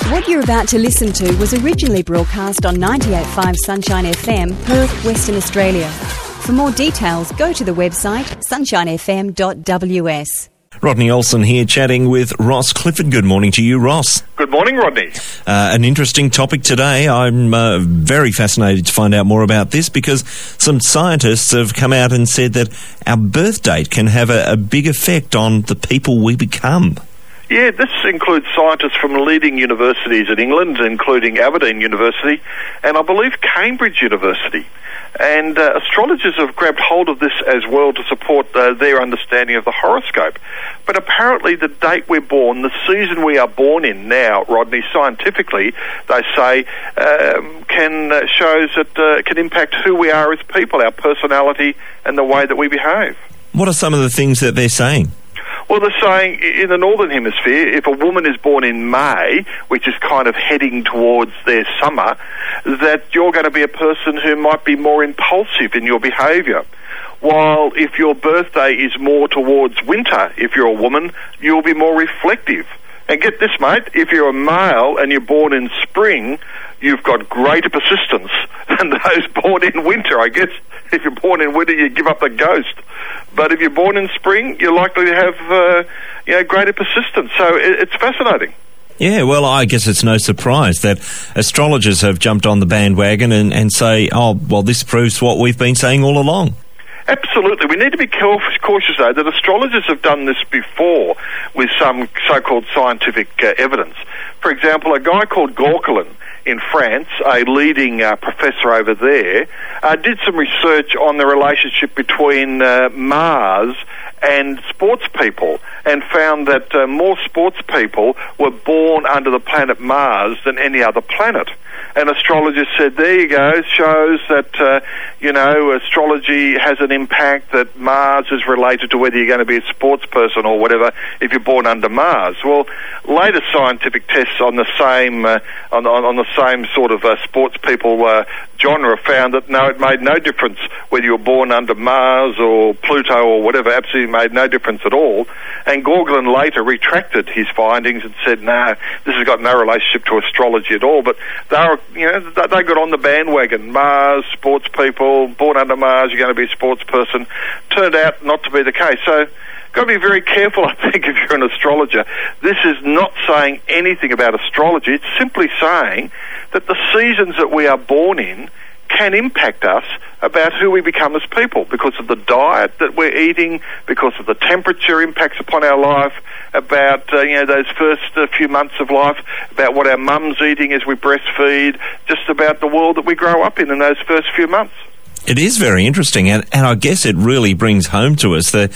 What you're about to listen to was originally broadcast on 98.5 Sunshine FM, Perth, Western Australia. For more details, go to the website sunshinefm.ws. Rodney Olsen here chatting with Ross Clifford. Good morning to you, Ross. Good morning, Rodney. An interesting topic today. I'm very fascinated to find out more about this because some scientists have come out and said that our birth date can have a big effect on the people we become. Yeah, this includes scientists from leading universities in England, including Aberdeen University and I believe Cambridge University. And astrologers have grabbed hold of this as well to support their understanding of the horoscope. But apparently the date we're born, the season we are born in now, Rodney, scientifically, they say, shows that can impact who we are as people, our personality and the way that we behave. What are some of the things that they're saying? Well, they're saying in the Northern Hemisphere, if a woman is born in May, which is kind of heading towards their summer, that you're going to be a person who might be more impulsive in your behaviour. While if your birthday is more towards winter, if you're a woman, you'll be more reflective. And get this, mate, if you're a male and you're born in spring, you've got greater persistence than those born in winter. I guess if you're born in winter, you give up the ghost. But if you're born in spring, you're likely to have greater persistence. So it's fascinating. Yeah, well, I guess it's no surprise that astrologers have jumped on the bandwagon and say, oh, well, this proves what we've been saying all along. Absolutely. We need to be cautious, though, that astrologers have done this before with some so-called scientific evidence. For example, a guy called Gauquelin in France, a leading professor over there, did some research on the relationship between Mars and sports people and found that more sports people were born under the planet Mars than any other planet. And astrologers said, there you go, shows that, astrology has an impact, that Mars is related to whether you're going to be a sports person or whatever if you're born under Mars. Well, later scientific tests on the same on the same sort of sports people genre found that, no, it made no difference whether you were born under Mars or Pluto or whatever, absolutely made no difference at all. And Gauquelin later retracted his findings and said, no, this has got no relationship to astrology at all. But they got on the bandwagon. Mars, sports people, born under Mars, you're going to be a sports person. Turned out not to be the case. So got to be very careful, I think, if you're an astrologer. This is not saying anything about astrology. It's simply saying that the seasons that we are born in can impact us about who we become as people because of the diet that we're eating, because of the temperature impacts upon our life, about those first few months of life, about what our mum's eating as we breastfeed, just about the world that we grow up in those first few months. It is very interesting, and I guess it really brings home to us the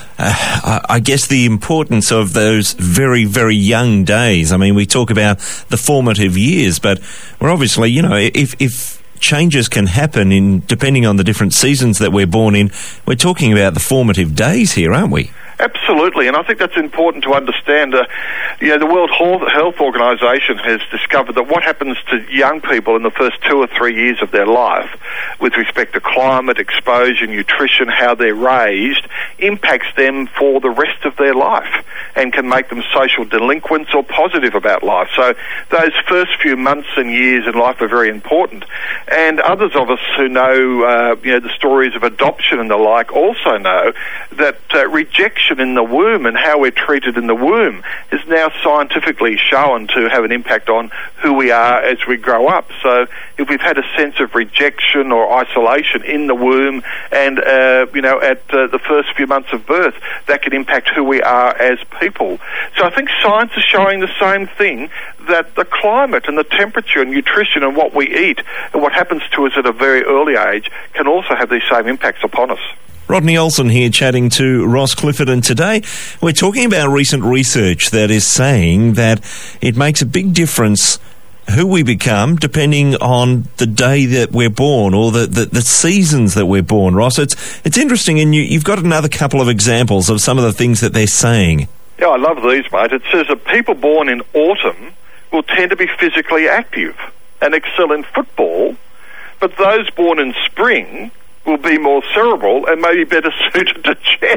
importance of those very, very young days. I mean, we talk about the formative years, but we're obviously, if changes can happen depending on the different seasons that we're born in, we're talking about the formative days here, aren't we? Absolutely, and I think that's important to understand. The World Health Organization has discovered that what happens to young people in the first 2 or 3 years of their life with respect to climate, exposure, nutrition, how they're raised, impacts them for the rest of their life and can make them social delinquents or positive about life. So those first few months and years in life are very important. And others of us who know, the stories of adoption and the like also know that rejection in the womb and how we're treated in the womb is now scientifically shown to have an impact on who we are as we grow up. So if we've had a sense of rejection or isolation in the womb and, at the first few months of birth, that can impact who we are as people. So I think science is showing the same thing, that the climate and the temperature and nutrition and what we eat and what happens to us at a very early age can also have these same impacts upon us. Rodney Olsen here chatting to Ross Clifford, and today we're talking about recent research that is saying that it makes a big difference who we become depending on the day that we're born or the seasons that we're born, Ross. It's interesting, and you've got another couple of examples of some of the things that they're saying. Yeah, I love these, mate. It says that people born in autumn will tend to be physically active and excel in football, but those born in spring will be more cerebral and maybe better suited to chess.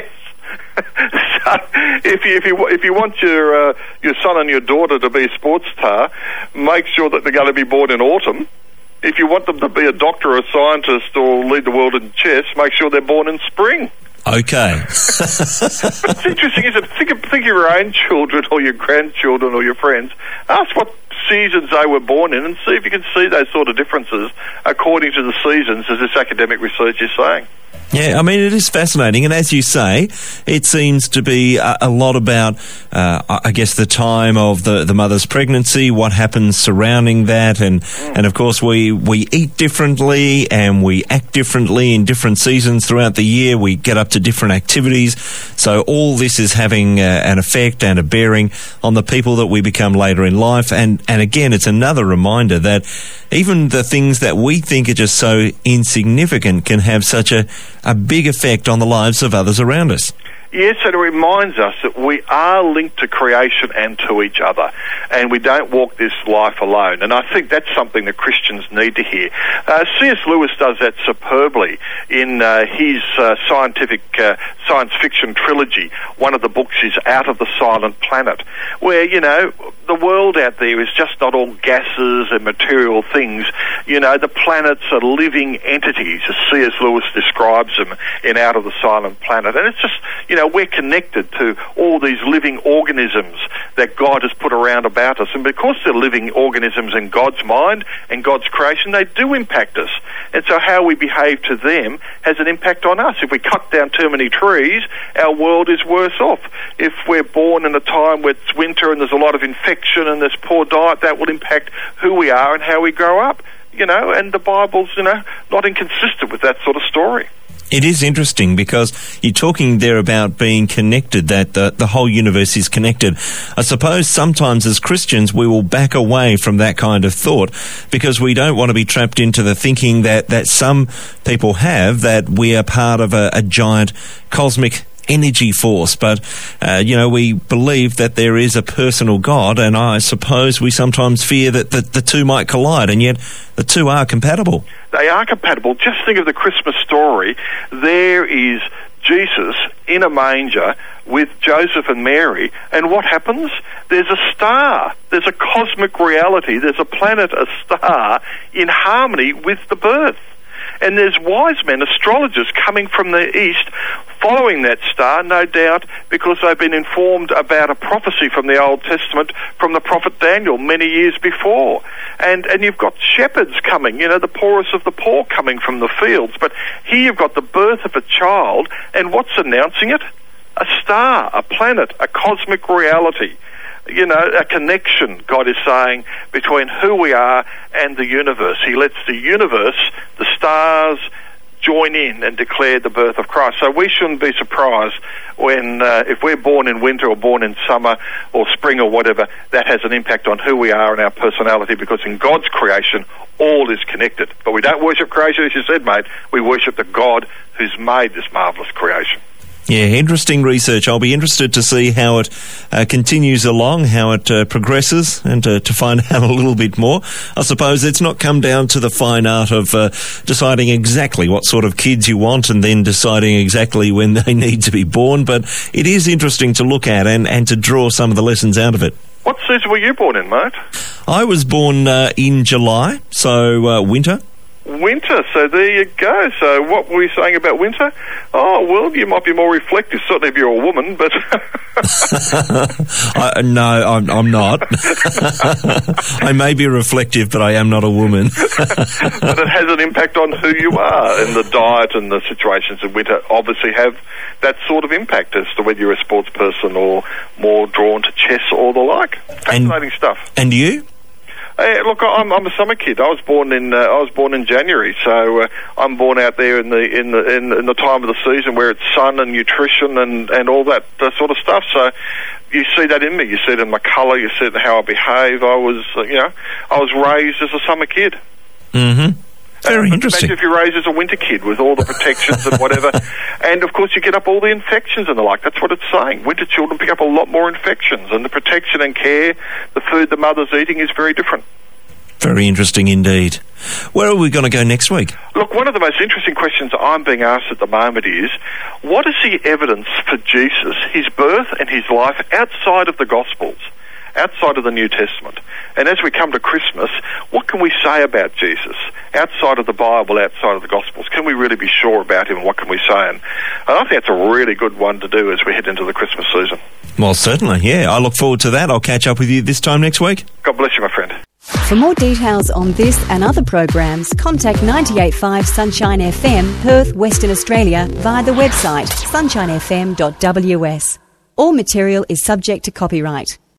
So if you want your son and your daughter to be a sports star, make sure that they're going to be born in autumn. If you want them to be a doctor or a scientist or lead the world in chess, make sure they're born in spring. Okay. But it's interesting, isn't it? Think of your own children or your grandchildren or your friends. Ask what seasons they were born in and see if you can see those sort of differences according to the seasons, as this academic research is saying. Yeah, I mean, it is fascinating. And as you say, it seems to be a lot about, I guess, the time of the mother's pregnancy, what happens surrounding that. And of course, we eat differently and we act differently in different seasons throughout the year. We get up to different activities. So all this is having an effect and a bearing on the people that we become later in life. And again, it's another reminder that even the things that we think are just so insignificant can have such a big effect on the lives of others around us. Yes, and it reminds us that we are linked to creation and to each other, and we don't walk this life alone. And I think that's something that Christians need to hear. C.S. Lewis does that superbly in his science fiction trilogy. One of the books is Out of the Silent Planet, where, the world out there is just not all gases and material things. The planets are living entities, as C.S. Lewis describes them in Out of the Silent Planet. And it's just, we're connected to all these living organisms that God has put around about us. And because they're living organisms in God's mind and God's creation, they do impact us. And so how we behave to them has an impact on us. If we cut down too many trees, our world is worse off. If we're born in a time where it's winter and there's a lot of infection and there's poor diet, that will impact who we are and how we grow up. And the Bible's, not inconsistent with that sort of story. It is interesting because you're talking there about being connected, that the whole universe is connected. I suppose sometimes as Christians we will back away from that kind of thought because we don't want to be trapped into the thinking that some people have, that we are part of a giant cosmic energy force. But, we believe that there is a personal God, and I suppose we sometimes fear that the two might collide, and yet the two are compatible. They are compatible. Just think of the Christmas story. There is Jesus in a manger with Joseph and Mary, and what happens? There's a star. There's a cosmic reality. There's a planet, a star, in harmony with the birth. And there's wise men, astrologers, coming from the east, following that star, no doubt, because they've been informed about a prophecy from the Old Testament from the prophet Daniel many years before. And you've got shepherds coming, the poorest of the poor coming from the fields. But here you've got the birth of a child, and what's announcing it? A star, a planet, a cosmic reality. A connection, God is saying, between who we are and the universe. He lets the universe, the stars, join in and declare the birth of Christ. So we shouldn't be surprised when, if we're born in winter or born in summer or spring or whatever, that has an impact on who we are and our personality, because in God's creation, all is connected. But we don't worship creation, as you said, mate. We worship the God who's made this marvellous creation. Yeah, interesting research. I'll be interested to see how it continues along, how it progresses, and to find out a little bit more. I suppose it's not come down to the fine art of deciding exactly what sort of kids you want and then deciding exactly when they need to be born, but it is interesting to look at and to draw some of the lessons out of it. What season were you born in, mate? I was born in July, so winter. Winter, so there you go. So what were you saying about winter? Oh, well, you might be more reflective, certainly if you're a woman, but... No, I'm not. I may be reflective, but I am not a woman. But it has an impact on who you are, and the diet and the situations in winter obviously have that sort of impact as to whether you're a sports person or more drawn to chess or the like. Fascinating stuff. And you? Look, I'm a summer kid. I was born in January, so I'm born out there in the time of the season where it's sun and nutrition and all that sort of stuff. So you see that in me. You see it in my colour. You see it in how I behave. I was raised as a summer kid. Mm-hmm. Very interesting. Imagine if you're raised as a winter kid with all the protections and whatever. And, of course, you get up all the infections and the like. That's what it's saying. Winter children pick up a lot more infections, and the protection and care, the food the mother's eating is very different. Very interesting indeed. Where are we going to go next week? Look, one of the most interesting questions I'm being asked at the moment is, what is the evidence for Jesus, his birth and his life outside of the Gospels, outside of the New Testament? And as we come to Christmas, what can we say about Jesus outside of the Bible, outside of the Gospels? Can we really be sure about him? What can we say? And I think that's a really good one to do as we head into the Christmas season. Well, certainly, yeah. I look forward to that. I'll catch up with you this time next week. God bless you, my friend. For more details on this and other programs, contact 98.5 Sunshine FM, Perth, Western Australia, via the website sunshinefm.ws. All material is subject to copyright.